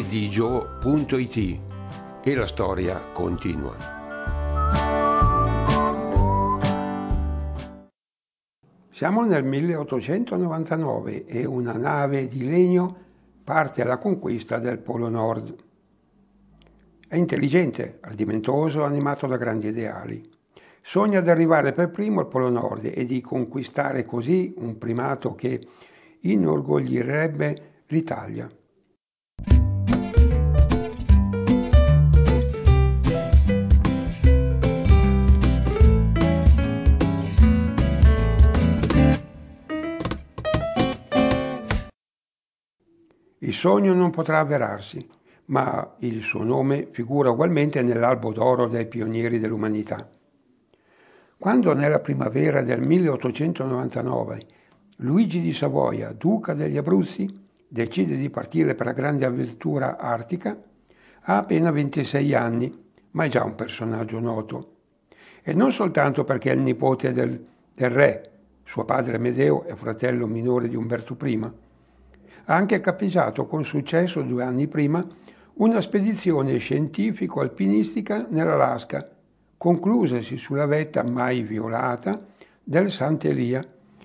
idigio.it e la storia continua. Siamo nel 1899 e una nave di legno parte alla conquista del Polo Nord. È intelligente, ardimentoso, animato da grandi ideali. Sogna di arrivare per primo al Polo Nord e di conquistare così un primato che inorgoglirebbe l'Italia. Il sogno non potrà avverarsi, ma il suo nome figura ugualmente nell'albo d'oro dei pionieri dell'umanità. Quando nella primavera del 1899 Luigi di Savoia, duca degli Abruzzi, decide di partire per la grande avventura artica, ha appena 26 anni, ma è già un personaggio noto. E non soltanto perché è il nipote del re, suo padre Amedeo e fratello minore di Umberto I. Ha anche capeggiato con successo 2 anni prima una spedizione scientifico-alpinistica nell'Alaska, conclusasi sulla vetta mai violata del Sant'Elia,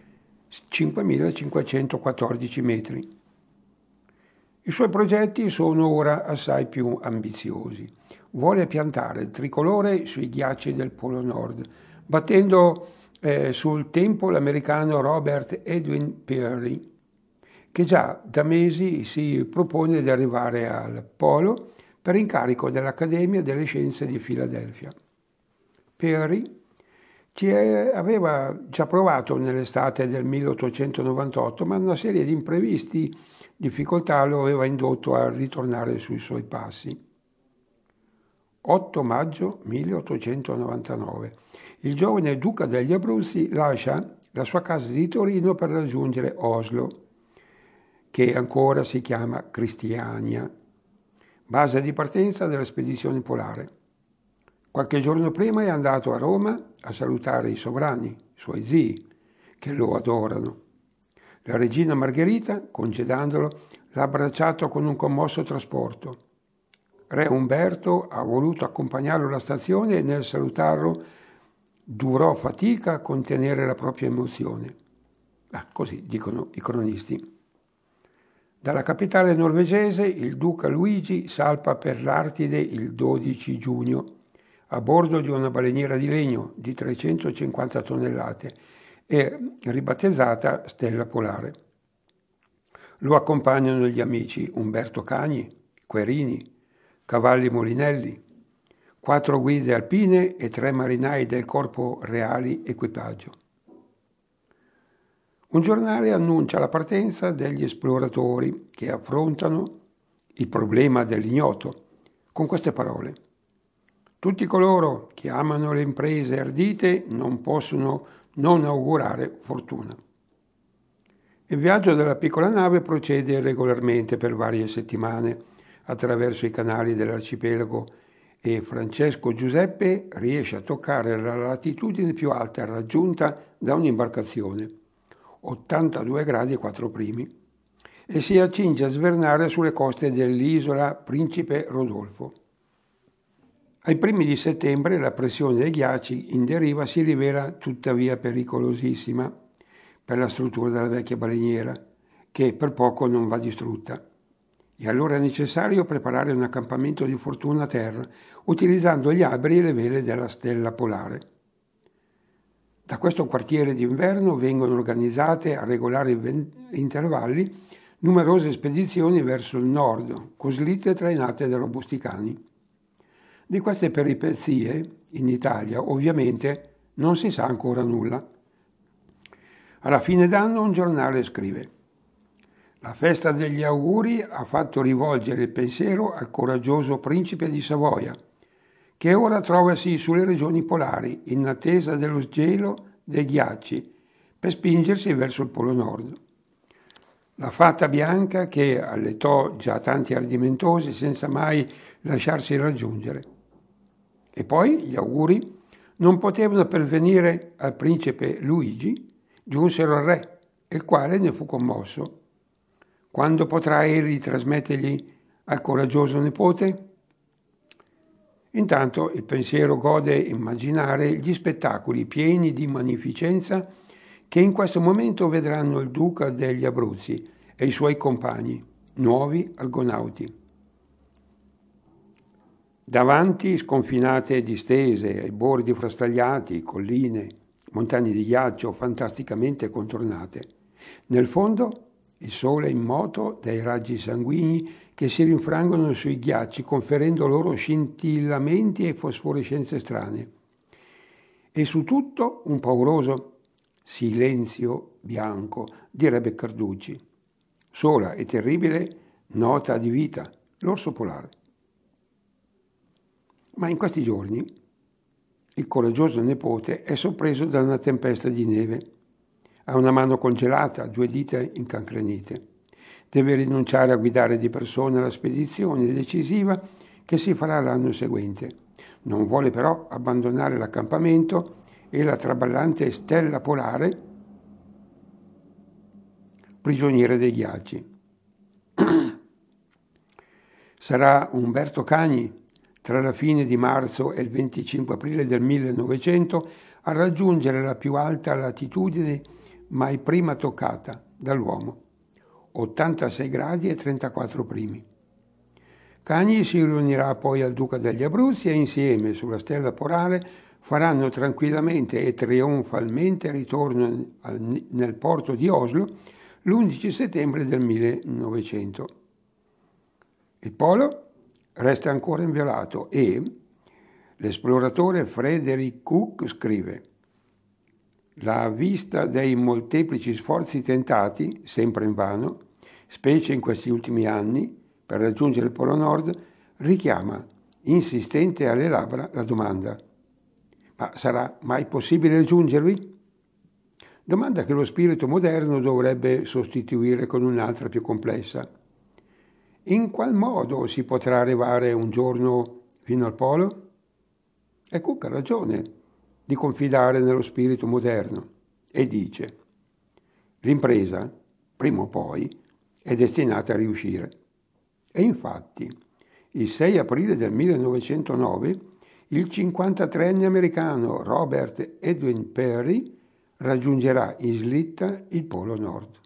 5.514 metri. I suoi progetti sono ora assai più ambiziosi. Vuole piantare il tricolore sui ghiacci del Polo Nord, battendo sul tempo l'americano Robert Edwin Peary, che già da mesi si propone di arrivare al Polo per incarico dell'Accademia delle Scienze di Filadelfia. Peary aveva già provato nell'estate del 1898, ma una serie di imprevisti difficoltà lo aveva indotto a ritornare sui suoi passi. 8 maggio 1899. Il giovane duca degli Abruzzi lascia la sua casa di Torino per raggiungere Oslo, che ancora si chiama Cristiania, base di partenza della spedizione polare. Qualche giorno prima è andato a Roma a salutare i sovrani, i suoi zii, che lo adorano. La regina Margherita, congedandolo, l'ha abbracciato con un commosso trasporto. Re Umberto ha voluto accompagnarlo alla stazione e nel salutarlo durò fatica a contenere la propria emozione. Così dicono i cronisti. Dalla capitale norvegese il duca Luigi salpa per l'Artide il 12 giugno a bordo di una baleniera di legno di 350 tonnellate e ribattezzata Stella Polare. Lo accompagnano gli amici Umberto Cagni, Querini, Cavalli Molinelli, 4 guide alpine e 3 marinai del Corpo Reali Equipaggio. Un giornale annuncia la partenza degli esploratori che affrontano il problema dell'ignoto con queste parole. Tutti coloro che amano le imprese ardite non possono non augurare fortuna. Il viaggio della piccola nave procede regolarmente per varie settimane attraverso i canali dell'arcipelago e Francesco Giuseppe riesce a toccare la latitudine più alta raggiunta da un'imbarcazione, 82 gradi e 4 primi, e si accinge a svernare sulle coste dell'isola Principe Rodolfo. Ai primi di settembre la pressione dei ghiacci in deriva si rivela tuttavia pericolosissima per la struttura della vecchia baleniera, che per poco non va distrutta. E allora è necessario preparare un accampamento di fortuna a terra, utilizzando gli alberi e le vele della stella polare. Da questo quartiere d'inverno vengono organizzate a regolari intervalli numerose spedizioni verso il nord, coslite e trainate da robusticani. Di queste peripezie in Italia ovviamente non si sa ancora nulla. Alla fine d'anno un giornale scrive: la festa degli auguri ha fatto rivolgere il pensiero al coraggioso principe di Savoia, che ora trovasi sulle regioni polari in attesa dello sgelo dei ghiacci per spingersi verso il Polo Nord. La fata bianca che alletò già tanti ardimentosi senza mai lasciarsi raggiungere. E poi gli auguri non potevano pervenire al principe Luigi, giunsero al re, il quale ne fu commosso. Quando potrà egli trasmettergli al coraggioso nipote? Intanto il pensiero gode immaginare gli spettacoli pieni di magnificenza che in questo momento vedranno il duca degli Abruzzi e i suoi compagni, nuovi argonauti. Davanti sconfinate distese, ai bordi frastagliati, colline, montagne di ghiaccio fantasticamente contornate. Nel fondo il sole in moto dai raggi sanguigni che si rinfrangono sui ghiacci conferendo loro scintillamenti e fosforescenze strane. E su tutto un pauroso silenzio bianco, direbbe Carducci. Sola e terribile nota di vita, l'orso polare. Ma in questi giorni il coraggioso nipote è sorpreso da una tempesta di neve. Ha una mano congelata, 2 dita incancrenite. Deve rinunciare a guidare di persona la spedizione decisiva che si farà l'anno seguente. Non vuole però abbandonare l'accampamento e la traballante stella polare, prigioniere dei ghiacci. Sarà Umberto Cagni, tra la fine di marzo e il 25 aprile del 1900, a raggiungere la più alta latitudine mai prima toccata dall'uomo, 86 gradi e 34 primi. Cagni si riunirà poi al duca degli Abruzzi e insieme sulla stella polare faranno tranquillamente e trionfalmente ritorno nel porto di Oslo l'11 settembre del 1900. Il polo resta ancora inviolato e l'esploratore Frederick Cook scrive: la vista dei molteplici sforzi tentati, sempre invano, specie in questi ultimi anni, per raggiungere il Polo Nord, richiama, insistente alle labbra, la domanda: ma sarà mai possibile raggiungervi? Domanda che lo spirito moderno dovrebbe sostituire con un'altra più complessa. In qual modo si potrà arrivare un giorno fino al polo? E Cook ha ragione di confidare nello spirito moderno e dice: l'impresa, prima o poi, è destinata a riuscire. E infatti, il 6 aprile del 1909, il 53enne americano Robert Edwin Peary raggiungerà in slitta il Polo Nord.